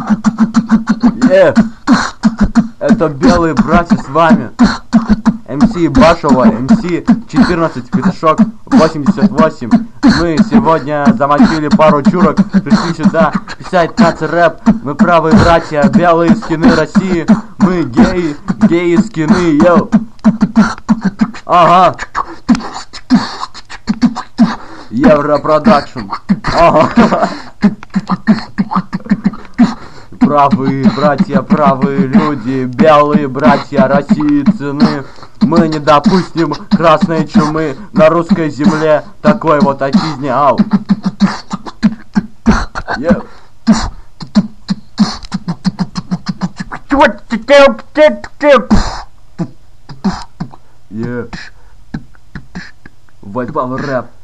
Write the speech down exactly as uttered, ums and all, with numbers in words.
Е, это белые братья с вами. эм си Башева, эм си четырнадцать, Петушок восемьдесят восемь. Мы сегодня замочили пару чурок, пришли сюда писать наци-рэп. Мы правые братья, белые скины России. Мы геи, геи скины, йоу. Ага. Европродакшн. Ага. Правые братья, правые люди, белые братья России цены. Мы не допустим красной чумы на русской земле, такой вот отчизни, ау. Yeah. Yeah. White Power Rap.